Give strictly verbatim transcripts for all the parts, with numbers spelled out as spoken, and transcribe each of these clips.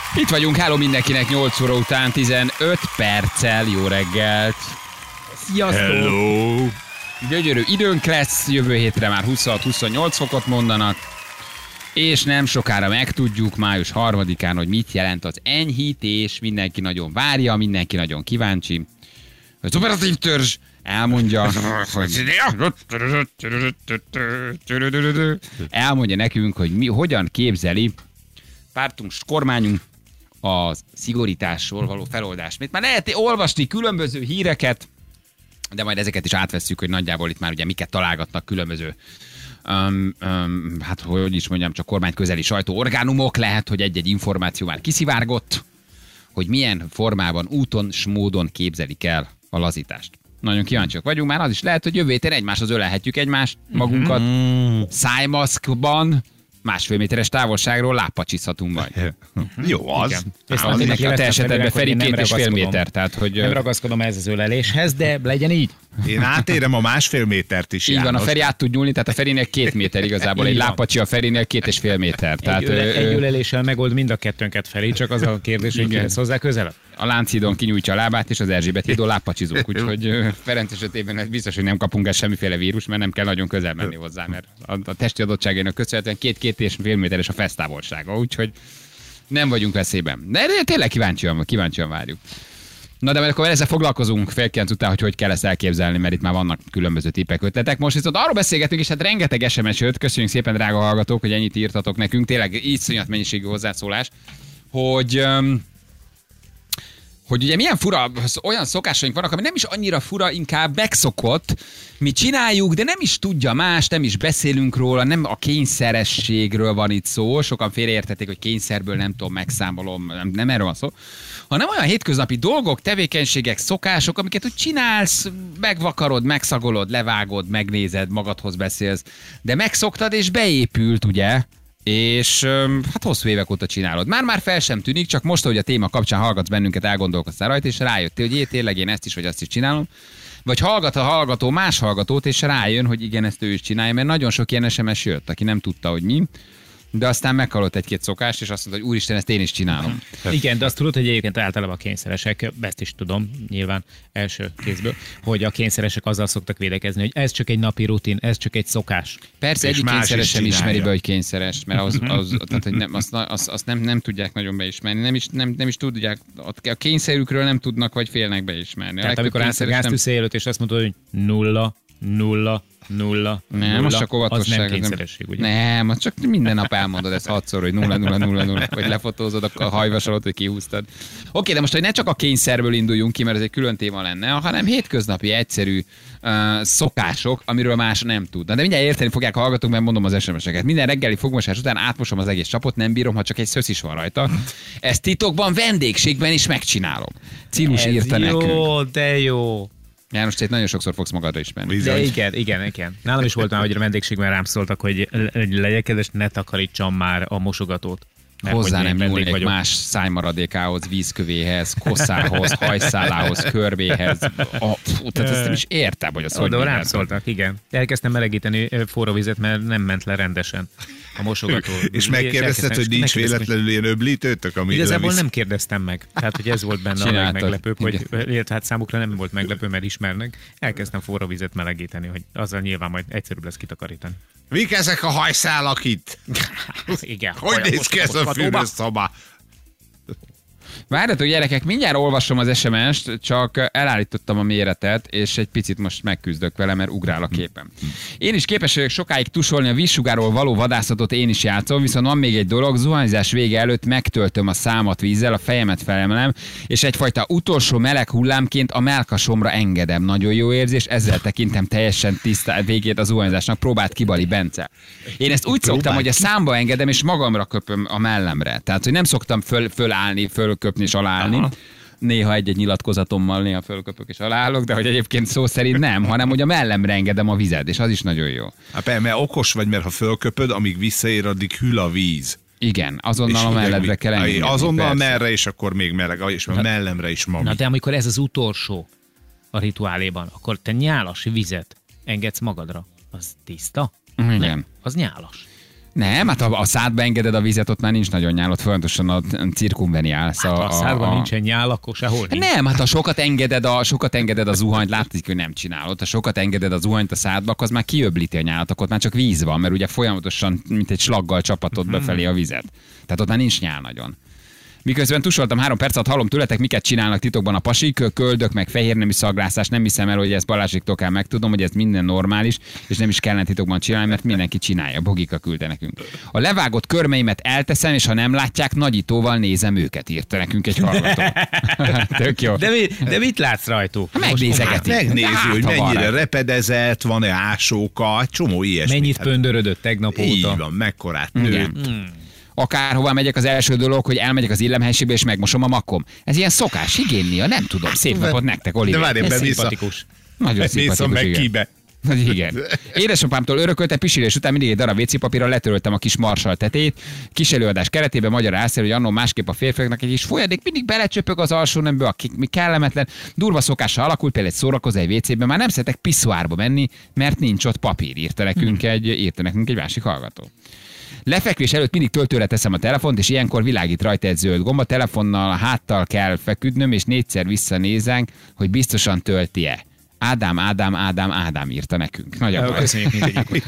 Itt vagyunk, háló mindenkinek, nyolc óra után tizenöt perccel, jó reggelt. Sziasztok! Hello! Gyönyörű időnk lesz, jövő hétre már huszonhat-huszonnyolc fokot mondanak, és nem sokára megtudjuk május harmadikán, hogy mit jelent az enyhítés. Mindenki nagyon várja, mindenki nagyon kíváncsi. Az operatív törzs elmondja, hogy elmondja nekünk, hogy mi, hogyan képzeli pártunk, kormányunk a szigorításról való feloldást. Mert már lehet olvasni különböző híreket, de majd ezeket is átvesszük, hogy nagyjából itt már ugye miket találgatnak különböző Um, um, hát hogy is mondjam, csak kormány közeli sajtóorgánumok. Lehet, hogy egy-egy információ már kiszivárgott, hogy milyen formában, úton s módon képzelik el a lazítást. Nagyon kíváncsiak vagyunk, már az is lehet, hogy jövő héten egymáshoz ölelhetjük egymást, magunkat, mm-hmm. szájmaszkban, másfél méteres távolságról lábpacsizhatunk majd. Jó az. És a te esetedben Feri két és fél méter. Tehát, hogy nem ragaszkodom ez az öleléshez, de legyen így. Én átérem a másfél métert is. Így van, a Feri át tud nyúlni, tehát a Ferinél két méter igazából, egy lábpacsi a Ferinél két és fél méter. Tehát, egy, öle, egy öleléssel megold mind a kettőnket, Feri, csak az a kérdés, hogy kihez hozzá közelebb. A Lánchídon kinyújtja a lábát, és az Erzsébet hídon lábpacsizunk, úgyhogy Ferenc esetében biztos, hogy nem kapunk el semmiféle vírus, mert nem kell nagyon közel menni hozzá, mert a testi adottságainak köszönhetően két-két és fél méteres a fesztávolsága, úgyhogy nem vagyunk veszélyben. De tényleg kíváncsian, kíváncsian várjuk. Na de akkor ezzel foglalkozunk fél kilenc után, hogy hogy kell ezt elképzelni, mert itt már vannak különböző tippek, ötletek. Most viszont arról beszélgetünk, és hát rengeteg es em es jött, köszönjük szépen, drága hallgatók, hogy ennyit írtatok nekünk, tényleg iszonyat mennyiségű hozzászólás, hogy... Um, hogy ugye milyen fura, olyan szokásaink vannak, ami nem is annyira fura, inkább megszokott. Mi csináljuk, de nem is tudja más, nem is beszélünk róla, nem a kényszerességről van itt szó. Sokan félreértették, hogy kényszerből nem tudom, megszámolom, nem, nem erről van szó. Hanem olyan hétköznapi dolgok, tevékenységek, szokások, amiket úgy csinálsz, megvakarod, megszagolod, levágod, megnézed, magadhoz beszélsz. De megszoktad és beépült, ugye? És hát hosszú évek óta csinálod. Már-már fel sem tűnik, csak most, hogy a téma kapcsán hallgatsz bennünket, elgondolkoztál rajta, és rájöttél, hogy én tényleg én ezt is, vagy azt is csinálom. Vagy hallgat a hallgató más hallgatót, és rájön, hogy igen, ezt ő is csinálja, mert nagyon sok ilyen es em es jött, aki nem tudta, hogy mi. De aztán meghallott egy-két szokást, és azt mondta, hogy úristen, ezt én is csinálom. Igen, de azt tudod, hogy egyébként általában a kényszeresek, ezt is tudom, nyilván első kézből, hogy a kényszeresek azzal szoktak védekezni, hogy ez csak egy napi rutin, ez csak egy szokás. Persze, egyik kényszeres sem ismeri be, hogy kényszeres, mert az, az, tehát, hogy nem, azt, azt, azt nem, nem tudják nagyon beismerni, nem is, nem, nem is tudják, a kényszerükről nem tudnak, vagy félnek beismerni. Tehát amikor állsz a gáztűzé előtt, és azt mondod, hogy nulla, nulla, nulla, nem, nulla, most csak óvatosság. Az nem kényszeresség, ugye? Nem, az csak minden nap elmondod ezt hatszor, hogy nulla, nulla, nulla, nulla, vagy lefotózod a hajvasalot, hogy kihúztad. Oké, de most, hogy ne csak a kényszerből induljunk ki, mert ez egy külön téma lenne, hanem hétköznapi, egyszerű uh, szokások, amiről más nem tudna. De mindjárt érteni fogják a hallgatók, mert mondom az es em es-eket. Minden reggeli fogmosás után átmosom az egész csapot, nem bírom, ha csak egy szösz is van rajta. Ezt titokban, vendégségben is megcsinálom. Cilus írta jó, nekünk. Jó, de jó. János, te itt nagyon sokszor fogsz magadra ismerni. De igen, igen, igen. Nálam is volt már, hogy a vendégségben rám szóltak, hogy legyek kedves, ne takarítsam már a mosogatót. Mert hozzá nem nyúlnék más szájmaradékához, vízkövéhez, koszához, hajszálához, körbéhez. A, fú, tehát ezt nem is értem, hogy az hogy de rám szóltak, igen. Elkezdtem melegíteni forró vizet, mert nem ment le rendesen a mosogató. És megkérdezted, hogy nincs véletlenül ilyen öblítőtök? Ami igazából nem kérdeztem meg. Tehát, hogy ez volt benne a meglepőbb, hogy illetve hát számukra nem volt meglepő, mert ismernek. Elkezdtem forró vizet melegíteni, hogy azzal nyilván majd egyszerűbb lesz kitakarítani. Mik ezek a hajszálak itt? Igen. Hogy néz ki ez a fürdőszoba? Várjatok, gyerekek, mindjárt olvasom az es em est, csak elállítottam a méretet, és egy picit most megküzdök vele, mert ugrál a képen. Én is képes vagyok sokáig tusolni a vízsugárról való vadászatot, én is játszom, viszont van még egy dolog, zuhanyzás vége előtt megtöltöm a számat vízzel, a fejemet felemelem, és egyfajta utolsó meleg hullámként a mellkasomra engedem. Nagyon jó érzés, ezzel tekintem teljesen tisztá végét a zuhanyzásnak. Próbált ki Bali Bence. Én ezt úgy szoktam, hogy a számba engedem, és magamra köpöm a mellemre. Tehát, hogy nem szoktam föl, fölállni, fölköpni és aláállni. Aha. Néha egy-egy nyilatkozatommal néha fölköpök és aláállok, de hogy egyébként szó szerint nem, hanem hogy a mellemre engedem a vizet, és az is nagyon jó. Hát mert okos vagy, mert ha fölköpöd, amíg visszaér, addig hűl a víz. Igen, azonnal a melledre kell engedni. Azonnal merre, és akkor még meleg, és a mellemre is mami. Na de amikor ez az utolsó a rituáléban, akkor te nyálas vizet engedsz magadra. Az tiszta? Igen. Nem, az nyálas. Nem, hát ha a szádba engeded a vizet, ott már nincs nagyon nyál, ott folyamatosan a cirkumveniálsz. Hát, a, ha a szádban a, a... nincsen nyál, akkor sehol nincs. Nem, hát ha sokat engeded a, sokat engeded a zuhanyt, látszik, hogy nem csinálod. Ha sokat engeded a zuhanyt a szádba, akkor az már kiöblíti a nyálat, akkor ott már csak víz van, mert ugye folyamatosan, mint egy slaggal csapatod hmm. befelé a vizet. Tehát ott már nincs nyál nagyon. Miközben tusoltam három percet, hallom tőletek, miket csinálnak titokban a pasik, köldök, meg fehérnemű szaglászás. Nem hiszem el, hogy ezt Balázsiktól kell megtudnom, hogy ez minden normális, és nem is kellene titokban csinálni, mert mindenki csinálja. Bogika küldte nekünk. A levágott körmeimet elteszem, és ha nem látják, nagyítóval nézem őket, írta nekünk egy hallgató. Tök jó. De, mi, de mit látsz rajtuk? Megnézegeti. Megnézi, hát, hogy mennyire van. repedezett, van-e ásóka, egy csomó ilyesmi. Mennyit pöndörödött tegnap óta? Így van, mekkorát nő. Igen. Akárhová megyek, az első dolog, hogy elmegyek az illemhelységbe és megmosom a makom. Ez ilyen szokás, higiénia, nem tudom. Szép napot nektek, Oliver. De várj, Ez be vissza. szimpatikus. Nagyon Vissza szimpatikus, meg igen. kibe. Igen. Édesapámtól örökölte, pisilés után mindig egy darab vécépapírral letöröltem a kis marsal tetét. Kis előadás keretében magyar álszer, hogy annól másképp a férfiaknak egy kis folyadék mindig belecsöpög az alsó nemből, akik mi kellemetlen. Durva szokással alakult, például egy szórakozó egy vécében, már nem szeretek piszoárba menni, mert nincs ott papír, írta nekünk egy, írta nekünk egy másik hallgató. Lefekvés előtt mindig töltőre teszem a telefont, és ilyenkor világít rajta egy zöld gomba. Telefonnal háttal kell feküdnöm, és négyszer visszanézünk, hogy biztosan tölti-e. Ádám, Ádám, Ádám, Ádám írta nekünk. Nagyon jó. Köszönjük mindegyiknek.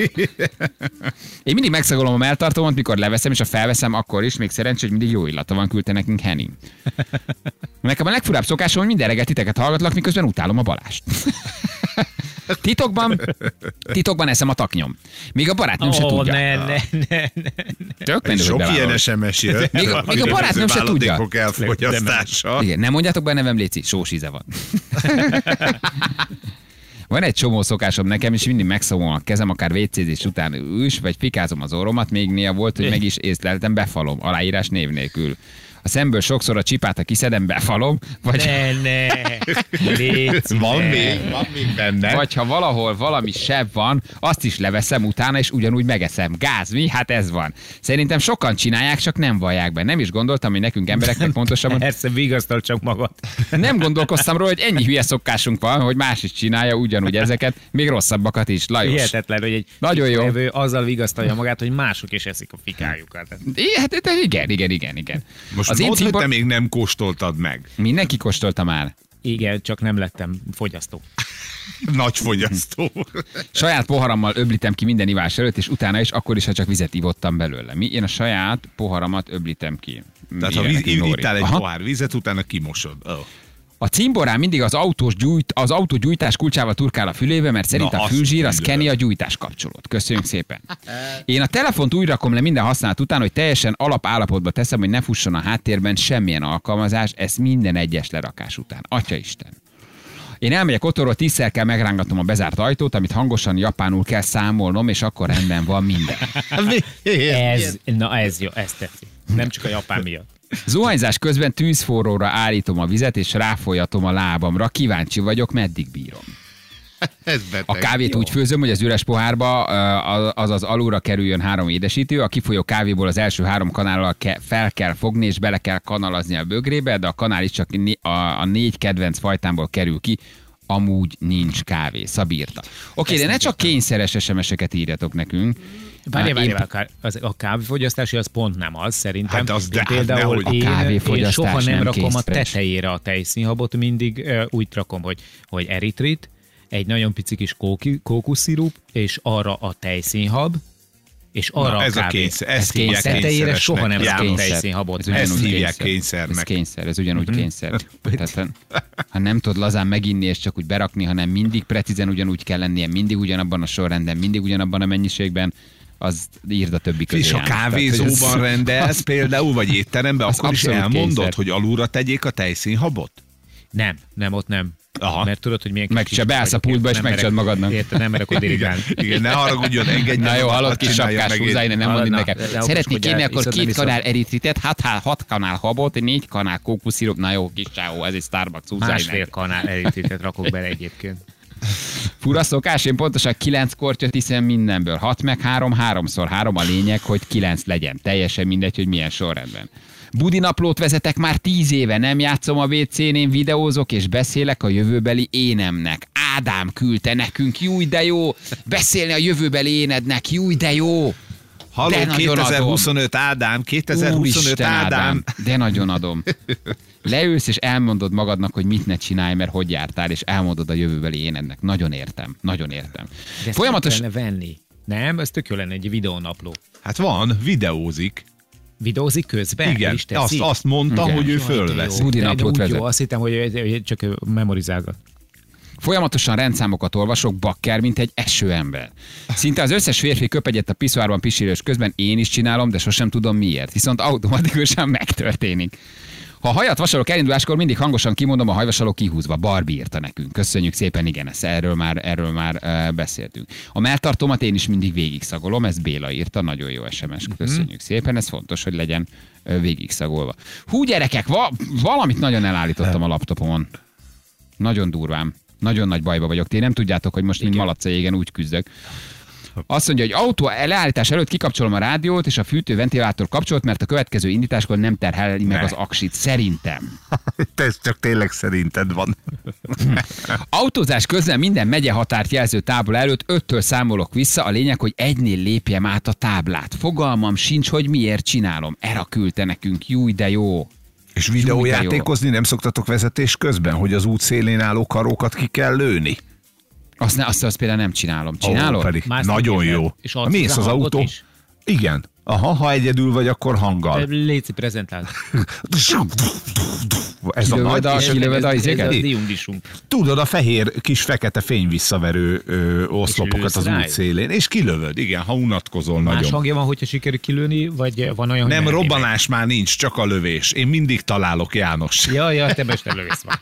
Én mindig megszagolom a melltartómat, mikor leveszem, és ha felveszem, akkor is. Még szerencsé, hogy mindig jó illata van, küldte nekünk Henning. Nekem a legfurább szokásom, hogy minden reggel titeket hallgatlak, miközben utálom a Balást. Titokban, titokban eszem a taknyom. Még a barátnőm se Ó, tudja. ne, ne, ne, ne. Tök menő, hogy Sok ilyen bevállalod. es em es jött. Még a- még a barátnőm se tudja. Váladékok elfogyasztása. Igen, nem mondjátok be a nevem, léci, sós íze van. Van egy csomó szokásom nekem, és mindig megszomolom a kezem, akár vécézés után ős, vagy fikázom az orromat, még néha volt, hogy meg is észleltem, befalom, aláírás név nélkül. A szemből sokszor a csipát, ha kiszedem, befalom, vagy, Ne, ne. Léci, Van ne. még, van még benne. vagy ha valahol valami sebb van, azt is leveszem utána, és ugyanúgy megeszem. Gáz, mi? Hát ez van. Szerintem sokan csinálják, csak nem vallják be. Nem is gondoltam, hogy nekünk embereknek pontosabban Persze, vigasztal csak magad. nem gondolkoztam róla, hogy ennyi hülye szokásunk van, hogy más is csinálja ugyanúgy ezeket, még rosszabbakat is. Lajos. Hihetetlen, hogy egy Nagyon jó. levő azzal vigasztalja magát, hogy mások is eszik a fikájukat. I- Hát hát igen, igen, igen, igen. Most Az én mondd, hogy cimbor... te még nem kóstoltad meg. Mindenki kóstolta már. Igen, csak nem lettem fogyasztó. Nagy fogyasztó. Saját poharammal öblítem ki minden ivás előtt, és utána is, akkor is, ha csak vizet ivottam belőle. Mi? Én a saját poharamat öblítem ki. Tehát ha Írja víz, nekünk Nóri. ittál egy Aha. pohár vizet, utána kimosod. Oh. A cimborán mindig az, autós gyújt, az autó gyújtás kulcsával turkál a fülébe, mert szerint Na, a azt fülzsír az küldöm. keni a gyújtás kapcsolót. Köszönjük szépen. Én a telefont úgy rakom le minden használat után, hogy teljesen alapállapotba teszem, hogy ne fusson a háttérben semmilyen alkalmazás, ez minden egyes lerakás után. Atyaisten. Én elmegyek otthonról, tízszer kell megrángatnom a bezárt ajtót, amit hangosan japánul kell számolnom, és akkor rendben van minden. Ez, na ez jó, ez tetszik. Nem csak a japán miatt. Zuhanyzás közben tűzforróra állítom a vizet, és ráfolyatom a lábamra. Kíváncsi vagyok, meddig bírom. Ez beteg. A kávét Jó. úgy főzöm, hogy az üres pohárba, azaz alulra kerüljön három édesítő. A kifolyó kávéból az első három kanállal ke- fel kell fogni, és bele kell kanalazni a bögrébe, de a kanál is csak né- a, a négy kedvenc fajtámból kerül ki. Amúgy nincs kávé. Szabírta. Oké, de ne csak kényszeres es em es-eket írjatok nekünk. Várjál, Én- várjál, várjál, az, a kávéfogyasztási az pont nem az, szerintem. Hát az Én de- hát például nehogy. én, A én kávéfogyasztás soha nem, nem rakom a készpres. tetejére a tejszínhabot, mindig uh, úgy rakom, hogy, hogy eritrit, egy nagyon pici kis kóki, kókuszszirup, és arra a tejszínhab, és arra Na, a ez a kávé. kényszer. Ez Ezt hívják kényszer. Tetejére kényszeresnek. soha nem János. rakom kényszer. tejszínhabot. Ez Ezt ugyanúgy hívják kényszer. kényszernek. Ez kényszer, ez ugyanúgy kényszer. Tehát, ha nem tudod lazán meginni és csak úgy berakni, hanem mindig precízen ugyanúgy kell lennie, mindig ugyanabban a sorrendben, mindig ugyanabban a mennyiségben, az írd a többi közé. És ha János. Tehát, kávézóban hogy ez- rendelsz például, vagy étteremben, az akkor is abszolút elmondod, kényszer. hogy alulra tegyék a tejszínhabot? Nem, nem, ott nem. Aha. Mert tudod, hogy milyen Meg kis se beállsz a vagyok, pultba, és nem megcsinálod merek- magadnak. Érted, nem merek oda dirigálni. Igen, ne haragudjon, engedj. Na jó, meg, hallott hadd kis csinálja sapkás meg húzáj, én. nem mondd Na, nekem. de Szeretnék okoskodjál, kérni akkor iszod, nem két iszod. kanál eritritet, hat, hat kanál habot, négy kanál kókuszirup. Na jó, kis csávó, ez egy Starbucks húzáj. Másfél kanál elítétet rakok bele egyébként. Fura szokás, én pontosan kilenc kortyot iszem mindenből. Hat meg három, háromszor három a lényeg, hogy kilenc legyen. Teljesen mindegy, hogy milyen sorrendben. Budinaplót vezetek már tíz éve, nem játszom a vé cén, én videózok és beszélek a jövőbeli énemnek. Ádám küldte nekünk, júj de jó, beszélni a jövőbeli énednek, júj de jó. Halló, kétezer-huszonöt Ádám, kétezer-huszonöt Úristen, Ádám. Ádám. De nagyon adom. Leülsz és elmondod magadnak, hogy mit ne csinálj, mert hogy jártál, és elmondod a jövőbeli énednek. Nagyon értem, nagyon értem. De Folyamatos... ezt kellene venni. Nem, ez tök jó lenne egy videónapló. Hát van, videózik. Videózik közben? Igen, is teszi? azt, azt mondta, Igen. hogy ő Jaj, de fölvesz. jó. Budi De- de naplót úgy vezet. jó, azt hittem, hogy hogy csak memorizálgat. Folyamatosan rendszámokat olvasok, bakker, mint egy esőember. Szinte az összes férfi köpegyett a piszoárban pisilős közben, én is csinálom, de sosem tudom miért. Viszont automatikusan megtörténik. Ha a hajat vasalok elinduláskor, mindig hangosan kimondom, a hajvasaló kihúzva. Barbie írta nekünk. Köszönjük szépen, igen, ezt erről már, erről már uh, beszéltünk. A melltartómat én is mindig végig szagolom, ezt Béla írta, nagyon jó es em es. Köszönjük szépen, ez fontos, hogy legyen uh, végig szagolva. Hú, gyerekek, va- valamit nagyon elállítottam a laptopomon. Nagyon durván. Nagyon nagy bajba vagyok. Ti nem tudjátok, hogy most, mint malac égen úgy küzdök. Azt mondja, hogy autó leállítás előtt kikapcsolom a rádiót, és a fűtő-ventilátor kapcsolt, mert a következő indításkor nem terheli meg az aksit. Szerintem. Ez csak tényleg szerinted van. Autózás közben minden megye határt jelző tábla előtt öttől számolok vissza, a lényeg, hogy egynél lépjem át a táblát. Fogalmam sincs, hogy miért csinálom. Era küldte nekünk, júj, de jó. És videójátékozni nem szoktatok vezetés közben, hogy az út szélén álló karókat ki kell lőni? Azt, ne, azt, azt például nem csinálom. Csinálod? Ó, pedig Mász nagyon nem jó. érted. És Ha adsz mész hozzá az hangot autó. is? Igen. Aha, ha egyedül vagy, akkor hanggal. Léci, prezentáld. Ez a Kilövöd nagy, a- és kilövöd a Ez izéket? a diungdisunk. tudod, a fehér kis fekete fény visszaverő ö, oszlopokat lősz az rá? út szélén, és kilövöd, igen, ha unatkozol Más nagyon. hangja van, hogyha sikerül kilőni, vagy van olyan, hogy Nem, merné meg? robbanás már nincs, csak a lövés. Én mindig találok, János. Ja, ja, te most elővész van.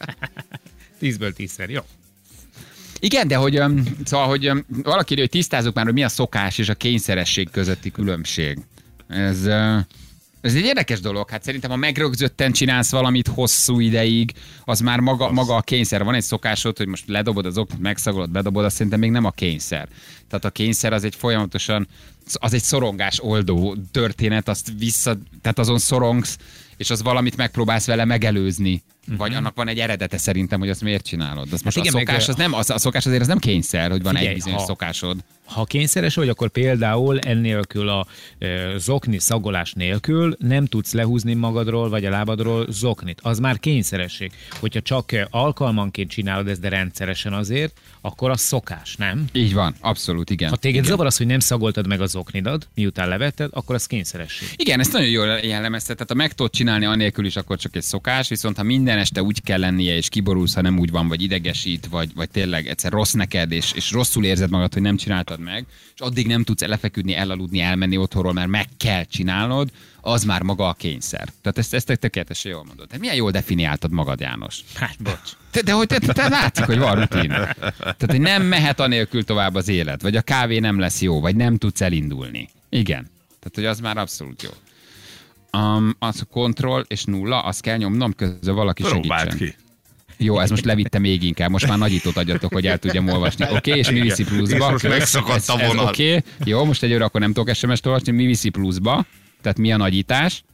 Tízből tízszer, jó. Igen, de hogy, öm, szóval, hogy öm, valaki írja, hogy tisztázzuk már, hogy mi a szokás és a kényszeresség közötti különbség. Ez, ö, ez egy érdekes dolog. Hát szerintem, ha megrögzötten csinálsz valamit hosszú ideig, az már maga, maga a kényszer. Van egy szokásod, hogy most ledobod az okot, megszagolod, bedobod, azt szerintem még nem a kényszer. Tehát a kényszer az egy folyamatosan, az egy szorongás oldó történet, azt vissza, tehát azon szorongsz, és az valamit megpróbálsz vele megelőzni. Uh-huh. Vagy annak van egy eredete szerintem, hogy azt miért csinálod. Az most igen, a szokás, meg- az nem, az, a szokás azért az nem kényszer, hogy van Figyelj, egy bizonyos ha- szokásod. Ha kényszeres vagy, akkor például ennélkül a e, zokni szagolás nélkül nem tudsz lehúzni magadról vagy a lábadról zoknit. Az már kényszeresség. Hogyha csak e, alkalmanként csinálod ezt, de rendszeresen azért, akkor az szokás, nem? Így van, abszolút, igen. Ha téged igen. zavar az, hogy nem szagoltad meg a zoknidat, miután levetted, akkor az kényszeresség. Igen, ezt nagyon jól jellemezte. Tehát ha meg tudod csinálni anélkül is, akkor csak egy szokás, viszont ha minden este úgy kell lennie, és kiborulsz, ha nem úgy van, vagy idegesít, vagy, vagy tényleg egyszer rossz neked, és, és rosszul érzed magad, hogy nem csináltad meg, és addig nem tudsz lefeküdni, elaludni, elmenni otthonról, mert meg kell csinálnod, az már maga a kényszer. Tehát ezt, ezt tökéletesen jól mondod. Tehát milyen jól definiáltad magad, János? Hát, bocs. De, de hogy te, te látszik, hogy van rutin. Tehát, hogy nem mehet anélkül tovább az élet, vagy a kávé nem lesz jó, vagy nem tudsz elindulni. Igen. Tehát, hogy az már abszolút jó. Um, az a kontroll és nulla, azt kell nyomnom, közben valaki Próbáld segítsen. ki. Jó, ez most levitte még inkább, most már nagyítót adjatok, hogy el tudjam olvasni. Oké, okay, és mi viszi pluszba? És most megszakadt a vonal. Oké, okay. Jó, most egyőre akkor nem tudok es em es-t olvasni, mi viszi pluszba? Tehát mi a nagyítás?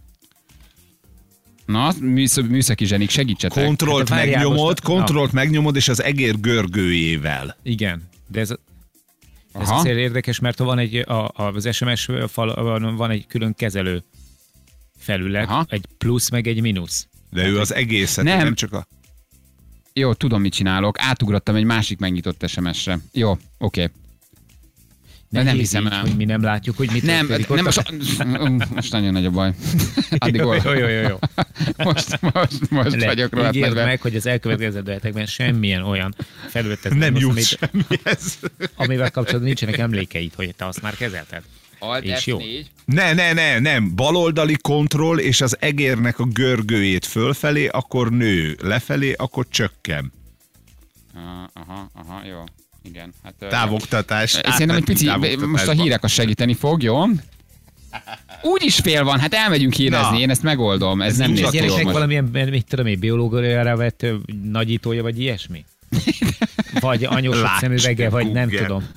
Na, műsz- műszaki zsenik, segítsetek. Kontrollt Hát, várjál, megnyomod, most- kontrollt megnyomod, és az egér görgőjével. Igen, de ez, ez Aha. azért érdekes, mert van egy, a, az es em es falon van egy külön kezelő felület, Aha. egy plusz meg egy mínusz. De ő az egészet, Nem. nem, nem csak a... Jó, tudom, mit csinálok. Átugrottam egy másik megnyitott es em es-re. Jó, oké. Okay. De nem hiszem így, el. hogy mi nem látjuk, hogy mit Nem, történik nem ott. most, most nagyon nagy a baj. Addig jó, ol- jó, jó, jó, jó. Most, most, most Le, vagyok rohadt ígérd medve. meg, hogy az elkövetkező hetekben semmilyen olyan felületet Nem hozz, jutsz amit, semmihez. amivel kapcsolatban nincsenek emlékeid, hogy te azt már kezelted. Alt És jó. ef négy. Ne, ne, ne, nem. Baloldali kontroll, és az egérnek a görgőjét fölfelé, akkor nő. Lefelé, akkor csökken. Aha, aha, aha, jó. Igen. Hát, ö, Távoktatás. Én szerintem egy pici, most a hírek az segíteni fog, jó? Úgy is fél van, hát elmegyünk hírezni, Na. én ezt megoldom, ez, ez nem Nincs néz a ki jól gyereknek most. valamilyen, mit tudom én, biológiára vett ö, nagyítója, vagy ilyesmi? Vagy anyósok Lács, szemüvege, vagy nem Google. tudom.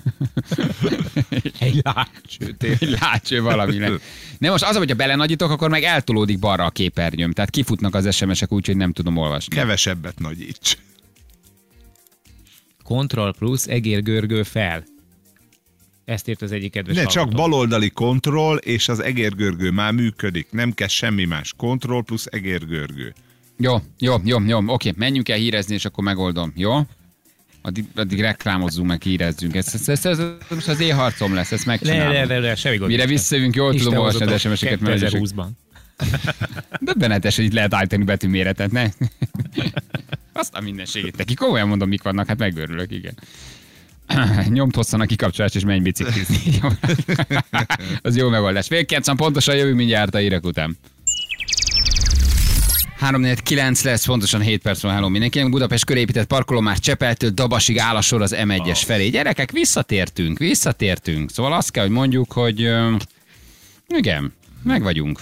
Egy lácső, Egy látső valaminek. Nem, most az, hogyha belenagyítok, akkor meg eltolódik balra a képernyőm. Tehát kifutnak az es em es-ek úgy, hogy nem tudom olvasni. Kevesebbet nagyíts. Control plusz egérgörgő fel. Ezt írt az egyik kedves Ne, csak hallgató. baloldali kontroll, és az egérgörgő már működik. Nem kell semmi más. Kontroll plusz egérgörgő. Jó, jó, jó, jó, oké, menjünk el hírezni, és akkor megoldom, jó? Addig, addig reklámozzunk, meg hírezzünk. Ez, ez, ez, ez, ez az én harcom lesz, ezt Le, megcsinálom. le, le, le, semmi gond. Mire visszajövünk, jól tudom olvasni az es em eseket, mert kétezer-húszban. döbbenetes, hogy itt lehet állítani betűméretet, ne? Aztán minden segít neki. Komolyan mondom, mik vannak, hát megőrülök, igen. Nyomd hosszan a kikapcsolást, és menj biciklizni. Az jó megoldás. Fél kilencven pontosan jövünk mindjárt a hírek után. három négy kilenc lesz, pontosan hét perc van, hello mindenkinek. Budapest köré épített parkoló már Csepeltől Dabasig áll a sor az em egyes felé. Gyerekek, visszatértünk, visszatértünk. Szóval azt kell, hogy mondjuk, hogy uh, igen, meg vagyunk.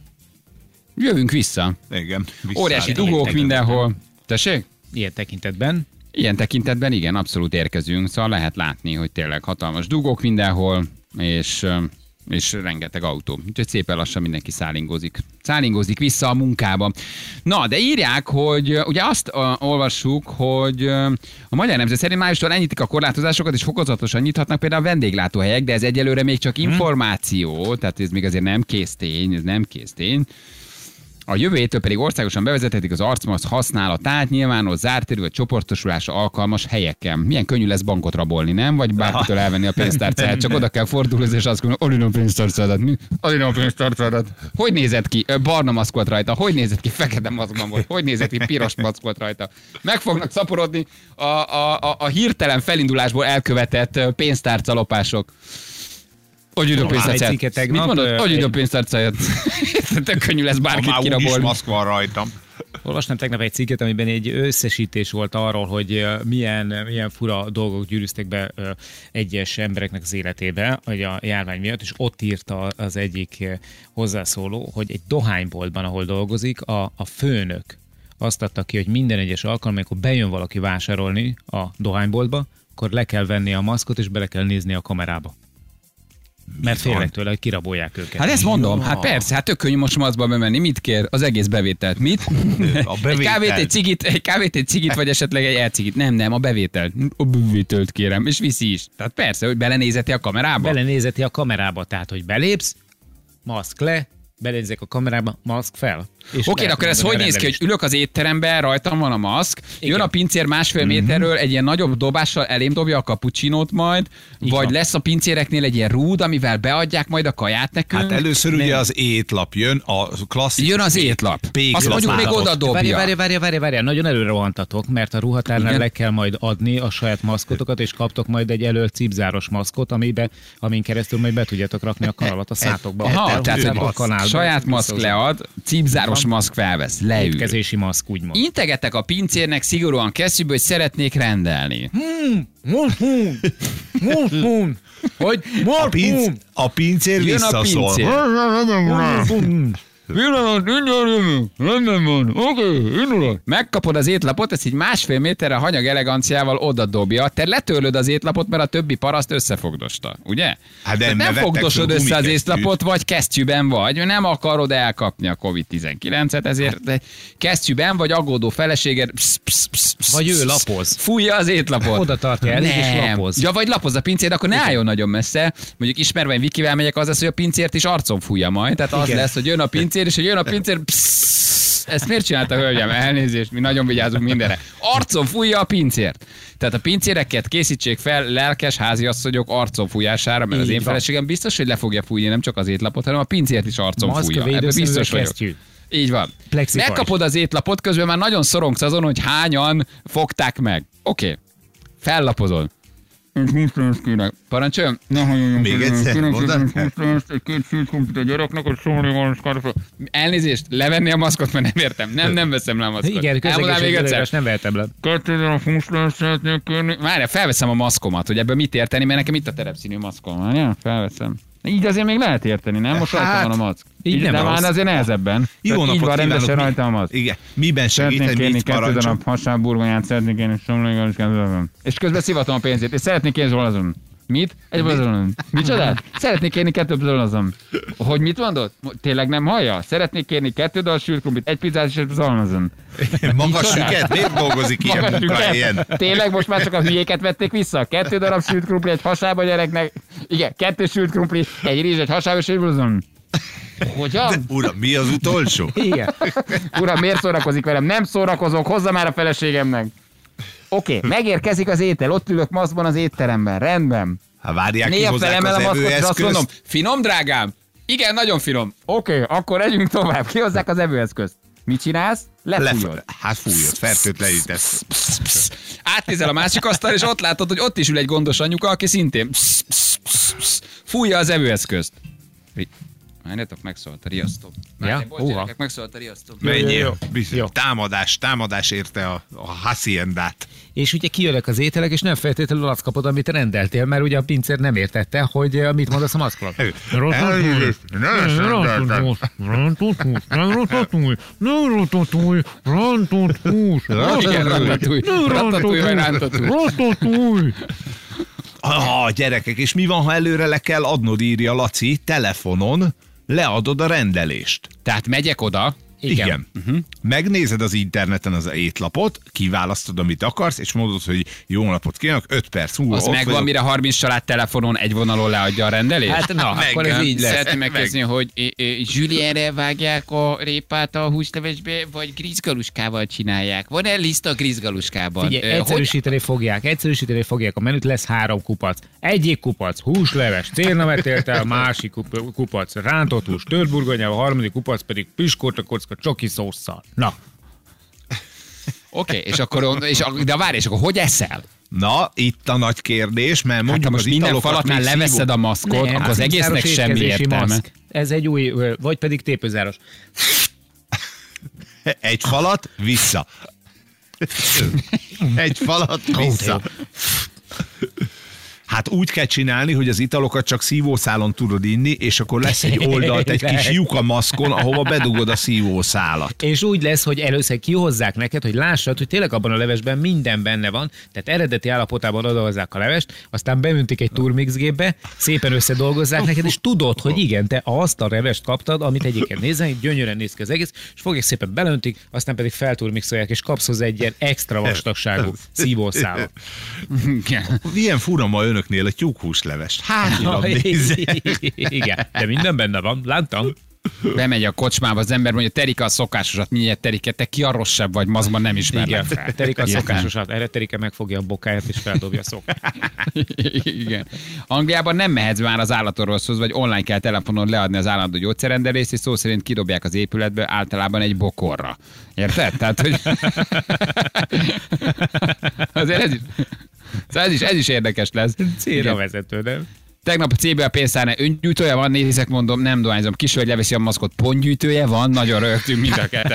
Jövünk vissza. Igen. Óriási dugók mindenhol. Tessék? Ilyen tekintetben. Ilyen tekintetben igen, abszolút érkezünk. Szóval lehet látni, hogy tényleg hatalmas dugók mindenhol, és... Uh, és rengeteg autó. Úgyhogy szépen lassan mindenki szállingózik. Szállingózik vissza a munkába. Na, de írják, hogy ugye azt uh, olvassuk, hogy uh, a Magyar Nemzet szerint májustól enyhítik a korlátozásokat, és fokozatosan nyithatnak például a vendéglátóhelyek, de ez egyelőre még csak információ, hmm. tehát ez még azért nem kész tény, ez nem kész tény. A jövő héttől pedig országosan bevezethetik az arcmaszk használatát, nyilvános zártérű vagy csoportosulásra alkalmas helyeken. Milyen könnyű lesz bankot rabolni, nem? Vagy bárkitől elvenni a pénztárcáját, csak oda kell fordulni, és azt mondani, Alina a pénztárcádat. Mi? Alina a pénztárcádat. Hogy nézett ki? Barna maszk volt rajta. Hogy nézett ki? Fekete maszkban volt. Hogy nézett ki? Piros maszk volt rajta. Meg fognak szaporodni a, a, a, a hirtelen felindulásból elkövetett pénztárcalopások. Hogy üdő pénztárcáját? Mit mondod? Hogy üdő pénztárcáját? Tök könnyű lesz bárkit kirabolni. Már maszk van rajtam. Olvastam tegnap egy cikket, amiben egy összesítés volt arról, hogy milyen, milyen fura dolgok gyűrűztek be egyes embereknek az életébe, hogy a járvány miatt, és ott írta az egyik hozzászóló, hogy egy dohányboltban, ahol dolgozik, a, a főnök azt adta ki, hogy minden egyes alkalommal, amikor bejön valaki vásárolni a dohányboltba, akkor le kell venni a maszkot, és bele kell nézni a kamerába. Mert félek tőle, hogy kirabolják őket. Hát ezt mondom, hát persze, hát tök könnyű most maszkba bemenni. Mit kér? Az egész bevételt. Mit? A bevételt. Egy kávét, egy cigit, egy kávét, egy cigit, vagy esetleg egy elcigit. Nem, nem, a bevételt. A bevételt kérem, és viszi is. Tehát persze, hogy belenézeti a kamerába. Belenézeti a kamerába, tehát hogy belépsz, maszk le, belézek a kamerába, maszk fel. Oké, okay, akkor ez hogy néz ki, hogy ülök az étteremben, rajtam van a maszk, igen. Jön a pincér másfél mm-hmm. méterről, egy ilyen nagyobb dobással elém dobja a cappuccinót majd, így vagy van. Lesz a pincéreknél egy ilyen rúd, amivel beadják majd a kaját nekünk. Hát először ugye az étlap jön, a klasszikus. Jön az étlap. Azt mondjuk még oda dobja. Várj, várj, várj, várj, várj, nagyon előre rohantatok, mert a ruhatárnál le kell majd adni a saját maszkotokat, és kaptok majd egy elől cipzáros maszkot, amibe, amin keresztül majd be tudjátok rakni a kanalat a szátokba. Aha, tehát a kanálba. Saját maszk lead, cipzáros maszk felvesz, leül. Étkezési maszk, úgymond. Integetek a pincérnek szigorúan kesztyűből, hogy szeretnék rendelni. Hmm, most hmm, most hmm, hogy a, pinc, a pincér jön visszaszól. A pincér. Rendben van, oké, indulok. Megkapod az étlapot, ezt így másfél méterre hanyag eleganciával oda dobja. Te letörlöd az étlapot, mert a többi paraszt összefogdosta, ugye? Hát nem, nem fogdosod össze az étlapot, vagy kesztyűben vagy. Nem akarod elkapni a kovid tizenkilencet, ezért kesztyűben vagy aggódó feleséged. Psz, psz, psz, psz, vagy ő lapoz. Fújja az étlapot. Oda tartja el, és lapoz. Ja, vagy lapoz a pincér, akkor ne álljon nagyon messze. Mondjuk ismerve, Vikivel megyek, az lesz, hogy a pincért is arcon fújja majd. Tehát az igen. Lesz, hogy jön a pincér, és hogy jön a pincér, psz, ezt miért csinálta, hölgyem? Elnézést, mi nagyon vigyázunk mindenre. Arcon fújja a pincért. Tehát a pincéreket készítsék fel lelkes háziasszonyok arcon fújására, mert így az én van. Feleségem biztos, hogy le fogja fújni nem csak az étlapot, hanem a pincért is arcon maszk, fújja. Ebben biztos vagyok. Így van. Plexifaj. Megkapod az étlapot, közben már nagyon szorongsz azon, hogy hányan fogták meg. Oké, okay. Fellapozod. Parancsoljon? Még egyszer, mondd. Két fülkompit a gyereknek, hogy szomorú van, elnézést, levenni a maszkot, mert nem értem. Nem, nem veszem le a maszkot. Igen, közlekedés nem vehetem le. Kettőre a fuszlás szeretnék kérni. Várjál, felveszem a maszkomat, hogy ebből mit érteni, mert nekem itt a terepszínű maszkom. Várjál, felveszem. Így azért még lehet érteni, nem? Most hát, rajta van a maszk. Így így, de már azért nehezebben. Jó napot így van rendesen rajta a maszk. Igen. Miben segíteni, kérni mit kettő darab hasább burgonyát, szeretnék kérni somlóigal is kezdődöm. És közben szivatom a pénzét, és szeretnék kérni azon. Mit? Egy brazolon. Micsoda? Szeretnék kérni kettő brazolonozom. Hogy mit mondott? Tényleg nem hallja? Szeretnék kérni kettő dal sült krumplit, egy pizzát és egy brazolonozom. Magas süket? Miért dolgozik ilyen Magas munkahelyen? süket? Tényleg most már csak a hülyéket vették vissza? Kettő darab sült krumpli egy hasába gyereknek. Igen, kettő sült krumpli, egy rizs, egy hasába és egy brazolon. Hogyan? De, uram, mi az utolsó? Igen. Uram, miért szórakozik velem? Nem szórakozok, hozza már a feleségemnek. Oké, okay, megérkezik az étel, ott ülök maszkban az étteremben, rendben. Ha várják ki, Néha hozzák felemel a az maszkot, és azt mondom, evőeszközt. finom, drágám? Igen, nagyon finom. Oké, okay, akkor együnk tovább. Kihozzák az evőeszközt. Mit csinálsz? Lefújod. Lef- hát fújod, fertőtlenítesz. Átnézel a másik asztal, és ott látod, hogy ott is ül egy gondos anyuka, aki szintén fújja az evőeszközt. Várjátok, megszólt a riasztó. Ja? Uha. Megszólt a riasztó. Menjél. Jó. Jó. Támadás, támadás érte a, a haciendát. És ugye kijönnek az ételek, és nem feltétlenül azt kapod, amit rendeltél, mert ugye a pincér nem értette, hogy eh, mit mondasz a maszklat. Elnézést, ne rendeltem. Igen, ratatúj. Ratatúj vagy rántatúj. Ah, gyerekek, és mi van, ha előre le kell adnod, írja Laci, telefonon, leadod a rendelést. Tehát megyek oda, Igen. Igen. Uh-huh. Megnézed az interneten az étlapot, kiválasztod, amit akarsz, és mondod, hogy jó napot kívánok, öt perc múlva az ott megvan, vagyok. mire harminc család telefonon egy vonalon leadja a rendelést? Hát na, Meg, akkor ez így lesz. Szeretném megkezdeni, hogy Julienre vágják a répát a húslevesbe, vagy grízgaluskával csinálják. Van-e liszt a grízgaluskában? Figyelj, Ö, egyszerűsíteni fogják, egyszerűsíteni fogják a menüt, lesz három kupac. Egyik kupac húsleves, cérnametéltel, a másik kup- kupac rántott hús, tört burgonyával, a harmadik kupac pedig piskóta kocka csoki szósszal. Na, Oké, okay, és akkor, és, a- de várj, és akkor hogy eszel? Na, itt a nagy kérdés, mert Hát, mondjuk ha most az minden italokat falatnál még leveszed a maszkot, Nem, akkor az hát egésznek záros semmi étkezési értelme. maszk. Ez egy új, ö, vagy pedig tépőzáros. szívó- Egy falat, vissza. Egy falat, vissza. Hát úgy kell csinálni, hogy az italokat csak szívószálon tudod inni, és akkor lesz egy oldalt, egy kis lyuk a maszkon, ahova bedugod a szívószálat. És úgy lesz, hogy először kihozzák neked, hogy lássad, hogy tényleg abban a levesben minden benne van, tehát eredeti állapotában odahozzák a levest, aztán beöntik egy turmixgépbe, szépen összedolgozzák neked, és tudod, hogy igen, te azt a levest kaptad, amit egyiket nézel, gyönyörűen néz ki az egész, és fogják szépen belöntik, aztán pedig felturmixolják, és kapsz hozzá egy ilyen extra vastagságú szívószálat. Igen. Milyen fura ma önöknél a tyúkhúslevest. Hát, uram, nézzék. Igen, de minden benne van, láttam. Bemegy a kocsmába, az ember mondja, Terika a szokásosat, mindjárt Terike, te ki a rosszabb vagy, mazban nem ismerlek Igen, fel. Terika a Igen. szokásosat, erre Terika megfogja a bokáját, és feldobja a szokát. Igen. Angliában nem mehetsz már az állatorvoshoz, vagy online kell telefonon leadni az állandó gyógyszerrendelést, és szó szerint kidobják az épületbe általában egy bokorra. Érted? Tehát, hogy... Azért ez is, szóval ez is, ez is érdekes lesz. Célra Igen. vezető, nem? Tegnap a cé bé á pénztárnál öngyűjtője van, nézek, mondom, nem dohányzom. Kisöld leveszi a maszkot, pontgyűjtője van, nagyon rögtünk mind a ketten.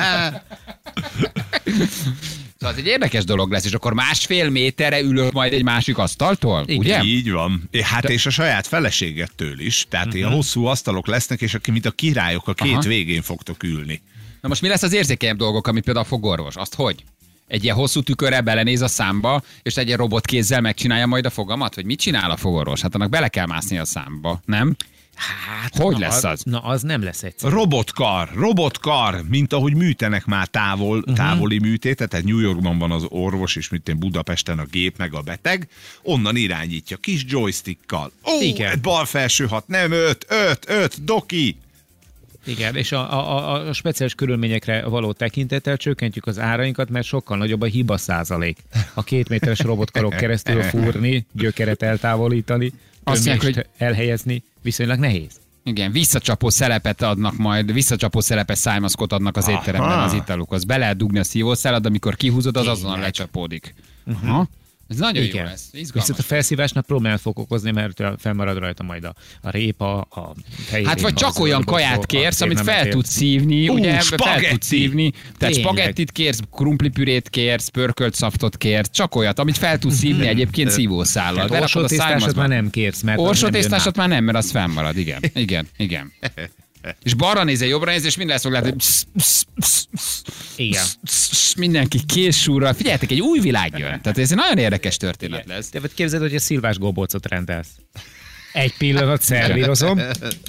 Szóval ez egy érdekes dolog lesz, és akkor másfél méterre ülök majd egy másik asztaltól, Igen. ugye? Így van. Hát és a saját feleségettől is. Tehát uh-huh. ilyen hosszú asztalok lesznek, és aki mint a királyok a két Aha. végén fogtok ülni. Na most mi lesz az érzékenyebb dolgok, amit például a fogorvos? Azt hogy? Egy ilyen hosszú tükörrel belenéz a számba, és egy ilyen robotkézzel megcsinálja majd a fogamat? Vagy mit csinál a fogorvos? Hát annak bele kell mászni a számba, nem? Hát, Hogy na, lesz az? Na, az nem lesz egyszerű. Robotkar, robotkar, mint ahogy műtenek már távol, uh-huh. távoli műtétet, tehát New Yorkban van az orvos, és mint én Budapesten a gép meg a beteg, onnan irányítja kis joystickkal. Ó, Igen. egy bal felső hat, nem öt, öt, öt, doki. Igen, és a, a, a speciális körülményekre való tekintettel csökkentjük az árainkat, mert sokkal nagyobb a hiba százalék. A két méteres robotkarok keresztül fúrni, gyökeret eltávolítani, Azt tömést mondják, elhelyezni viszonylag nehéz. Igen, visszacsapó szelepet adnak majd, visszacsapó szelepes szájmaszkot adnak az étteremben Aha. az italukhoz. Be lehet dugni a szívószálat, amikor kihúzod, az azonnal Tényleg. lecsapódik. Aha. Ez nagyon jó lesz. Izgalmas. Viszont a felszívásnál problémát fog okozni, mert felmarad rajta majd a, a répa, a fehér Hát vagy répa, csak az olyan robotról, kaját a kérsz, amit fel térnemetél. tudsz szívni, Ú, ugye fel spagetti! tudsz szívni. Tehát Tényleg. spagettit kérsz, krumplipürét kérsz, pörkölt szaftot kérsz, csak olyat, amit fel tudsz szívni egyébként szívószállal. Hát Berakod a orsótésztásat szájmazba. már nem kérsz, mert az nem jön Orsótésztásat már nem, mert az fennmarad, igen. Igen, igen. És balra nézel, jobbra nézel, és minden lesz fog látni. Psz, psz, psz, psz. Igen. Mindenki késsúrral. Figyeljetek, egy új világ jön. Tehát ez egy nagyon érdekes történet lesz. Te vagy képzeld, hogy a szilvás gombócot rendelsz. Egy pillanat szervírozom.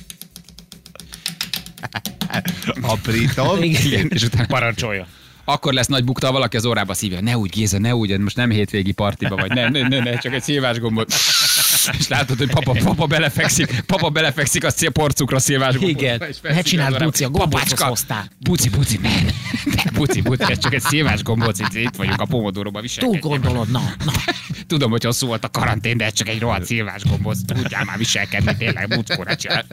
Aprítom. Igen, és utána parancsolja. Akkor lesz nagy bukta, valaki az órába szívja. Ne úgy, Géza, ne úgy, most nem hétvégi partiba vagy. Ne, ne, ne, ne csak egy szilvás gombot. És látod, hogy papa, papa belefekszik, papa belefekszik a szél porcukra szilvás gombot. Igen, ne csináld, Buci, a gombócot hoztál. Buci, buci, ne, ne, buci, buci, ez csak egy szilvás gombóc, itt vagyunk a Pomodóróba viselkedni. Túl gondolod, na, na. Tudom, hogy hosszú volt a karantén, de ez csak egy rohadt szilvás gombóc. Tudjál már viselkedni, tényleg, buckóra csinál.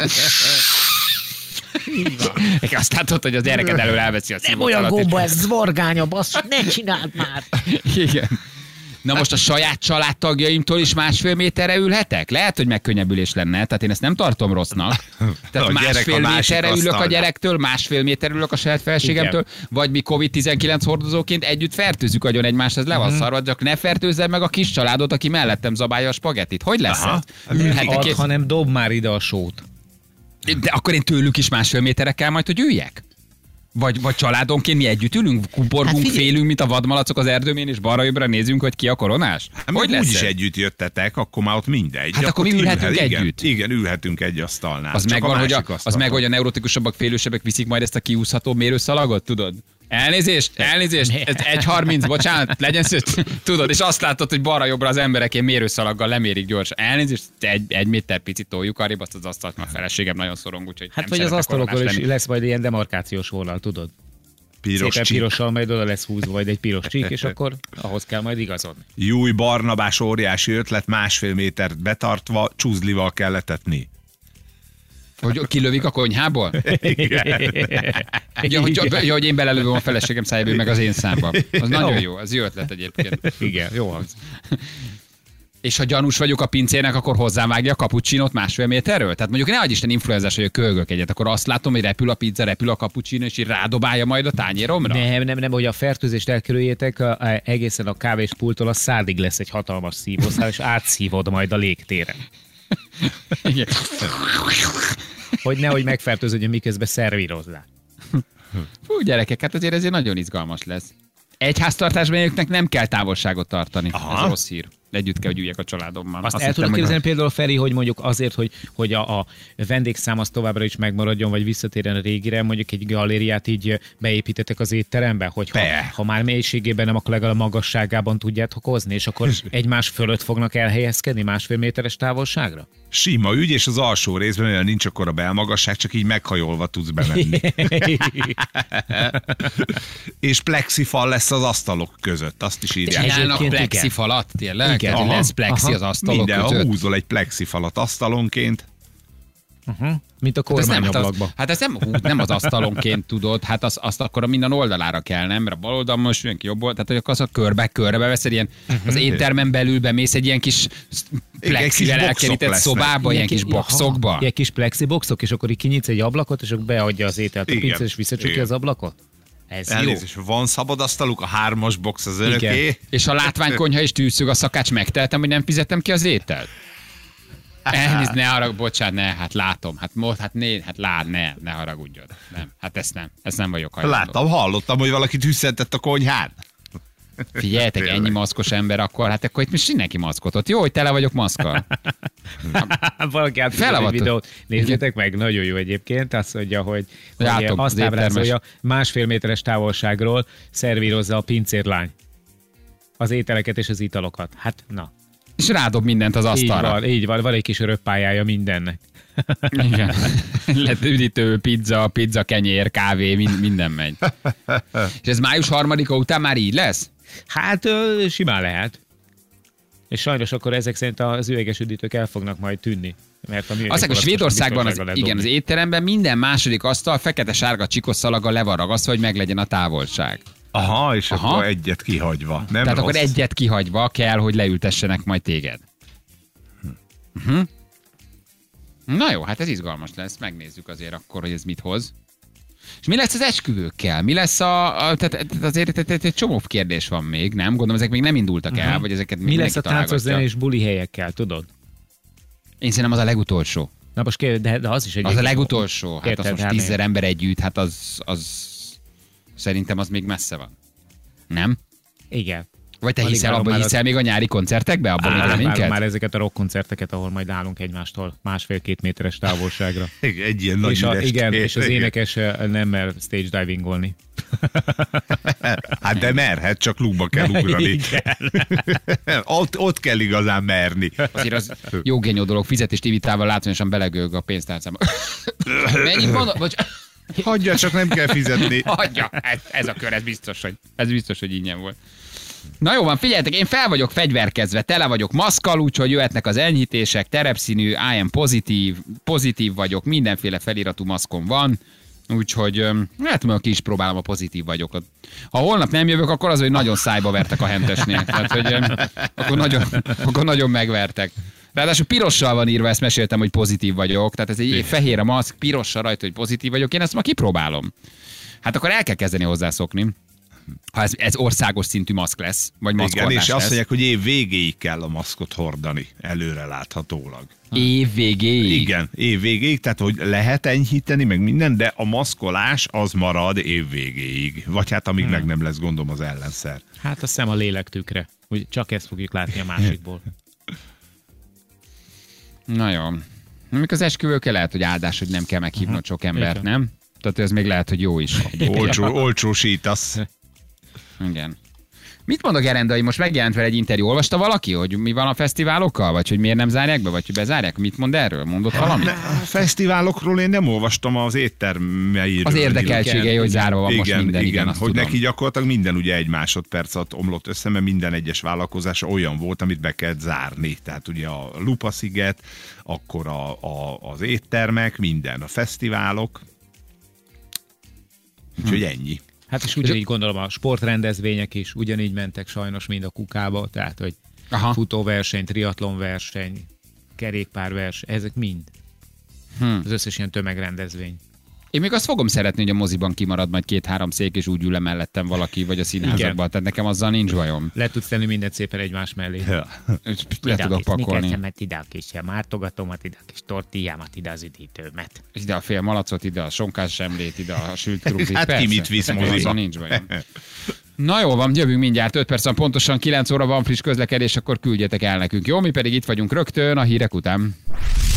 Azt látod, hogy az gyereked elől elveszi a Nem olyan gomba, ez zvargánya, basszus, ne csináld már. Igen. Na most a saját családtagjaimtól is másfél méterre ülhetek? Lehet, hogy megkönnyebbülés lenne, tehát én ezt nem tartom rossznak. Tehát A gyerek másfél a másik méterre ülök a asztalnál. gyerektől, másfél méterre ülök a saját felségemtől, vagy mi kovid tizenkilenc hordozóként együtt fertőzzük agyon egymást, ez le van szarva, csak ne fertőzzem meg a kis családot, aki mellettem zabálja a spagettit. Hogy lesz Aha. ez? Ülhetek Ad, és... hanem dob már ide a sót. De akkor én tőlük is másfél méterre kell majd, hogy üljek? Vagy, vagy családonként mi együtt ülünk, kuporgunk, Hát figyelj- félünk, mint a vadmalacok az erdőmén, és balra-jobbra nézzünk, hogy ki a koronás? Hát Hogy lesz úgyis ez? együtt jöttetek, akkor már ott mindegy. Hát akkor mi ott ülhetünk ülhet- együtt. Igen, igen, ülhetünk egy asztalnál. Az Csak megvan, hogy a, másik az asztalon. meg, hogy a neurotikusabbak, félősebbek viszik majd ezt a kiúszható mérőszalagot, tudod? Elnézést, elnézést, ez egy harminc, bocsánat, legyen szó, tudod, és azt látod, hogy balra-jobbra az emberek ilyen mérőszalaggal lemérik gyorsan. Elnézést, egy, egy méter picit toljuk arrébb, azt az asztalt, mert a feleségem nagyon szorong, úgyhogy Hát nem vagy az szeretek asztalokon koronás is lenni. lesz majd ilyen demarkációs vonal, tudod? Piros Szépen csík. pirossal majd oda lesz húzva, vagy egy piros csík, és akkor ahhoz kell majd igazodni. Júj, Barnabás óriási ötlet, másfél métert betartva, csúzlival kell letetni. Hogy kilövik a konyhából? Ja, hogy, ja, hogy én belelövöm a feleségem szájába, ő meg az én számba. Az nagyon jó, az jó ötlet egyébként. Igen, jó hangzik. És ha gyanús vagyok a pincérnek, akkor hozzám vágja a cappuccinót másfél méterről? Tehát mondjuk ne adj Isten influenzás, hogy kölgök egyet, akkor azt látom, hogy repül a pizza, repül a cappuccino, és így rádobálja majd a tányéromra? Nem, nem, nem, hogy a fertőzést elkerüljétek, a, a, egészen a kávéspulttól a szádig lesz egy hatalmas szívószál, és átszívod majd a légtéren. Igen. Hogy nehogy megfertőződjön, miközben szervírozzál. Fú, gyerekek, hát azért ez nagyon izgalmas lesz. Egy háztartásban élőknek nem kell távolságot tartani. Aha. Ez rossz hír. Együtt kell, hogy üljek a családommal. Azt, Azt el hittem, tudod hogy- képzelni például, Feri, hogy mondjuk azért, hogy, hogy a, a vendégszám az továbbra is megmaradjon, vagy visszatérjen a régire, mondjuk egy galériát így beépítetek az étterembe, hogy ha, Be. ha már mélységében nem, akkor legalább magasságában tudjátok hozni, és akkor egymás fölött fognak elhelyezkedni másfél méteres távolságra? Sima ügy, és az alsó részben, olyan nincs akkor a belmagasság, csak így meghajolva tudsz bemenni. És plexifal lesz az asztalok között, azt is írják. Ez- Csinálnak Egyébként igen. plexifalat, tényleg? Igen. Tehát Aha. lesz plexi Aha. az asztalok Minden, ha között. húzol egy plexifalat asztalonként, Mint a Hát ez nem, hát, az, kormányablakban. hát ez nem, hú, nem az asztalonként tudod, hát az, azt akkor a minden oldalára kell, nem? Mert a bal oldalon most mindenki jobb oldal, tehát hogy akkor az a körbe, körbe veszed ilyen, az éttermen belül bemész egy ilyen kis plexivel boxok elkerített lesznek. szobába, ilyen kis ki- boxokba. Aha, ilyen kis plexiboxok, és akkor így kinyitsz egy ablakot, és akkor beadja az ételt a Igen. pincér, és visszacsukja Igen. az ablakot? Ez jó. elnézést, van szabad asztaluk, a hármas box az önöké. Igen. És a látványkonyha és tűzszög a szakács megteltem, hogy nem fizettem ki az ételt. Elnézést, ne harag, bocsánat, ne, hát látom, hát most, hát né, hát lát, ne, ne haragudjon. Nem, hát ezt nem, ezt nem vagyok hajlandó. Láttam, hallottam, hogy valaki tüsszentett a konyhán. Figyeljetek, Tényleg. ennyi maszkos ember, akkor hát akkor itt most mindenki maszkot ott. Jó, hogy tele vagyok maszkkal. Valaki átfutott egy Felavatott. videót, nézzétek meg, nagyon jó egyébként, azt mondja, hogy, hogy Látom, azt az éttermes. ábrázolja, másfél méteres távolságról szervírozza a pincérlány az ételeket és az italokat. Hát na, És rádob mindent az így asztalra. van, így van, van egy kis örökpályája mindennek. Igen. Lett üdítő, pizza, pizza, kenyér, kávé, mind, minden megy. És ez május harmadika után már így lesz? Hát ö, simán lehet. És sajnos akkor ezek szerint az üveges üdítők el fognak majd tűnni. Mert a műanyag Azt, hogy palackos Svédországban, az, biztonsággal igen, az ledobni. étteremben minden második asztal fekete-sárga csikosszalaga le van ragasztva, hogy meglegyen a távolság. Aha, és Aha. akkor egyet kihagyva. Nem Tehát rossz. akkor egyet kihagyva kell, hogy leültessenek majd téged. Uh-huh. Na jó, hát ez izgalmas lesz, megnézzük azért akkor, hogy ez mit hoz. És mi lesz az esküvőkkel? Mi lesz a... a tehát, tehát azért tehát, tehát egy csomó kérdés van még, nem? Gondolom, ezek még nem indultak el, vagy ezeket még Mi lesz a mindenki táncos találgatja. zenés buli helyekkel, tudod? Én szerintem az a legutolsó. Na most kérdez, de, de az is egy... Az a legutolsó. Hát Érted, az most hát tízezer nem. ember együtt, hát az... az Szerintem az még messze van. Nem? Igen. Vagy te Alig hiszel várom abban, már hiszel az- még a nyári koncertekbe? Abban még Á, várom reménykedsz? már ezeket a rock koncerteket, ahol majd állunk egymástól másfél-két méteres távolságra. Egy ilyen nagy és, a, üres igen, tér. és az énekes eh, nem mer stage divingolni. Hát de merhet, csak klubba kell ugrani. Igen. ott, ott kell igazán merni. Azért az jó genyó dolog, fizetést imitálva látványosan belegőg a pénztárcába. Mennyit mondod? Bocs. Hagyja, csak nem kell fizetni. Hagyja, ez, ez a kör, ez biztos, hogy, ez biztos, hogy ingyen volt. Na jó van, figyeljetek, én fel vagyok fegyverkezve, tele vagyok maszkal, úgyhogy jöhetnek az enyhítések, terepszínű, I am pozitív, pozitív vagyok, mindenféle feliratú maszkom van, úgyhogy öm, lehet, hogy ki is próbálom a pozitív vagyok. Ha holnap nem jövök, akkor az, hogy nagyon szájba vertek a hentesnél. Tehát, hogy öm, akkor, nagyon, akkor nagyon megvertek. Ráadásul pirossal van írva, ezt meséltem, hogy pozitív vagyok. Tehát ez egy fehér a maszk, pirossal rajta, hogy pozitív vagyok. Én ezt ma kipróbálom. Hát akkor el kell kezdeni hozzászokni. Ha ez, ez országos szintű maszk lesz, vagy Igen, maszkordás és azt lesz. mondják, hogy év végéig kell a maszkot hordani, előre láthatólag. Év végéig. Igen, év végéig, tehát hogy lehet enyhíteni, meg minden, de a maszkolás az marad év végéig. Vagy hát amíg hmm. meg nem lesz gondom az ellenszer. Hát a szem a lélek tükre. Úgy csak ezt fogjuk látni a másikból. Na jó. Amikor az esküvőkkel lehet, hogy áldás, hogy nem kell meghívnod sok embert, Igen. nem? Tehát ez még lehet, hogy jó is. Olcsó, olcsósítasz. Igen. Mit mond a Gerendai? Most megjelent vele egy interjú. Olvasta valaki, hogy mi van a fesztiválokkal? Vagy hogy miért nem zárják be? Vagy hogy bezárják? Mit mond erről? Mondott valamit? Ne, a fesztiválokról én nem olvastam az éttermeiről. Az érdekeltségei, hogy zárva van igen, most minden. Igen, Igen, azt hogy tudom. neki gyakorlatilag minden ugye egy másodperc alatt omlott össze, mert minden egyes vállalkozása olyan volt, amit be kellett zárni. Tehát ugye a Lupa-sziget, akkor a, a, az éttermek, minden, a fesztiválok. Úgyhogy ennyi. Hát és ugyanígy gondolom a sportrendezvények is ugyanígy mentek sajnos mind a kukába, tehát hogy Aha. futóverseny, triatlonverseny, kerékpárverseny, ezek mind. Hm. Az összes ilyen tömegrendezvény. Én még azt fogom szeretni, hogy a moziban kimarad majd két-három szék, és úgy ül le mellettem valaki, vagy a színházakban. Tehát nekem azzal nincs bajom. Le tudsz tenni mindent szépen egymás mellé. Ja. Le tudok pakolni. Mikeszemet ide a kis mártogatomat, ide a kis tortillámat, ide az üdítőmet. Ide a fél malacot, ide a sonkás semlét, ide a sült krumplit. Hát ki Persze. mit visz Nekem moziba? azzal nincs bajom. Na jó van, jövünk mindjárt öt perc, pontosan kilenc óra van friss közlekedés, akkor küldjetek el nekünk. Jó, mi pedig itt vagyunk rögtön a hírek után.